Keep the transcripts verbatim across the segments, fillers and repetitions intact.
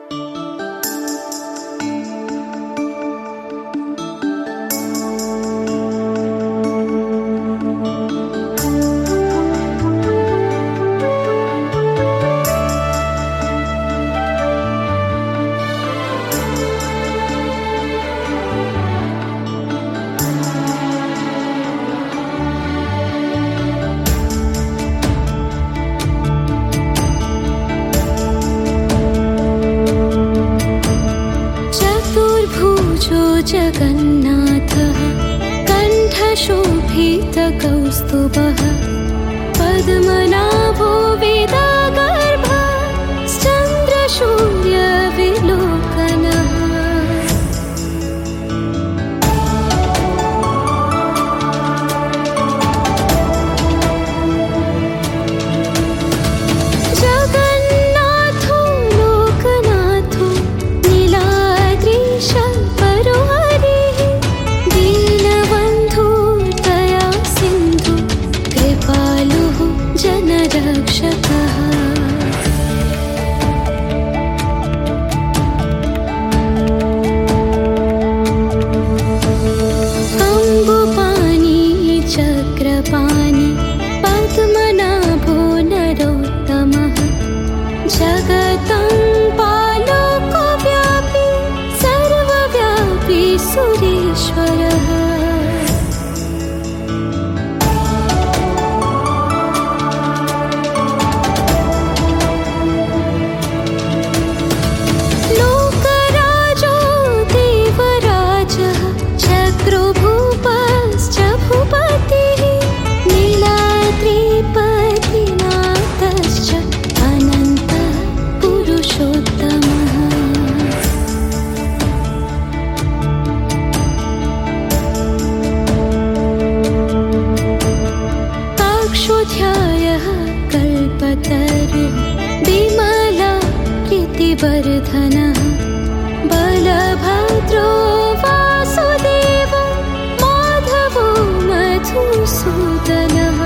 जगन्नाथः कण्ठशोभितकौस्तुभः पद्मनाभो वेदागर्भः चन्द्रसूर्यविलोकनः जगन्नाथो लोकनाथो नीलाद्रीश जनरक्षकः अम्बुपाणि चक्रपाणि पद्मनाभो नरोत्तमः जगतं पालोकव्यापी सर्वव्यापी सुरेश्वरः कल्पतरुः विमला कीर्तिवर्धनः बलभद्रो वासुदेवो माधवो मधुसूदनः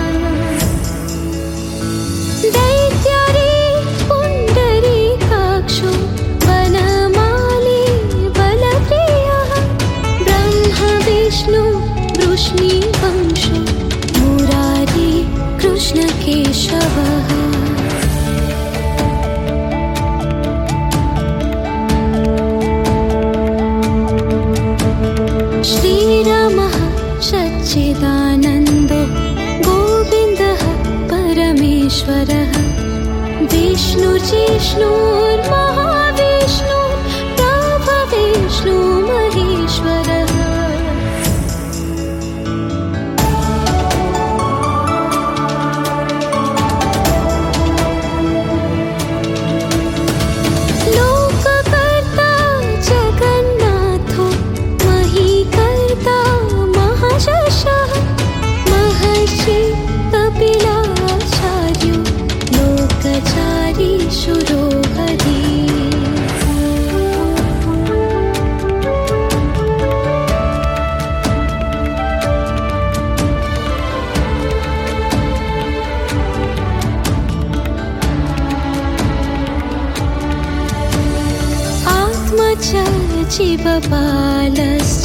दैत्यारी पुण्डरीकाक्षो वनमाली बलप्रियः ब्रह्मा विष्णु वृष्णिवंशो मुरारी कृष्णकेशवः श्रीरामः सच्चिदानन्दो गोविन्दः परमेश्वरः विष्णुर्जिष्णुर्महाविष्णु प्रभविष्णु महेश्वरः जीवपालश्च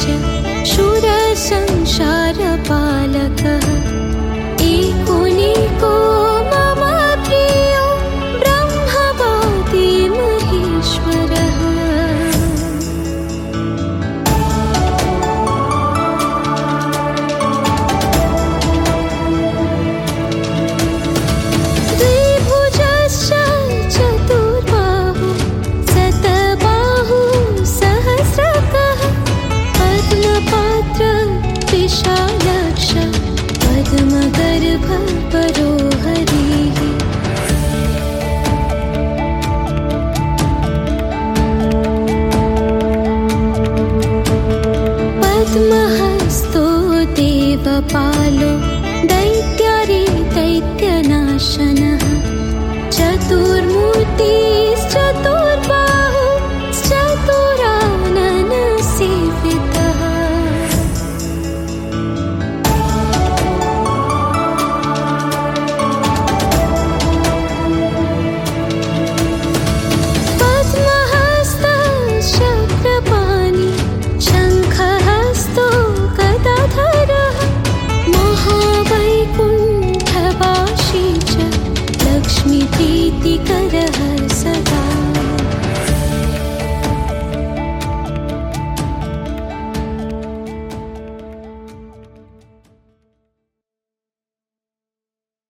शूरसंसारपालकः एकोनिको मम प्रियो ब्रह्मवादी महेश्वरः द्विभुजश्च चतुर्बाहु शतबाहु सहस्रकः पद्मपात्र विशालक्ष पद्मगर्भ परो हरिः पद्महस्तो देवपालो दैत्यारी दैत्यनाशनः चतुर्मूर्ति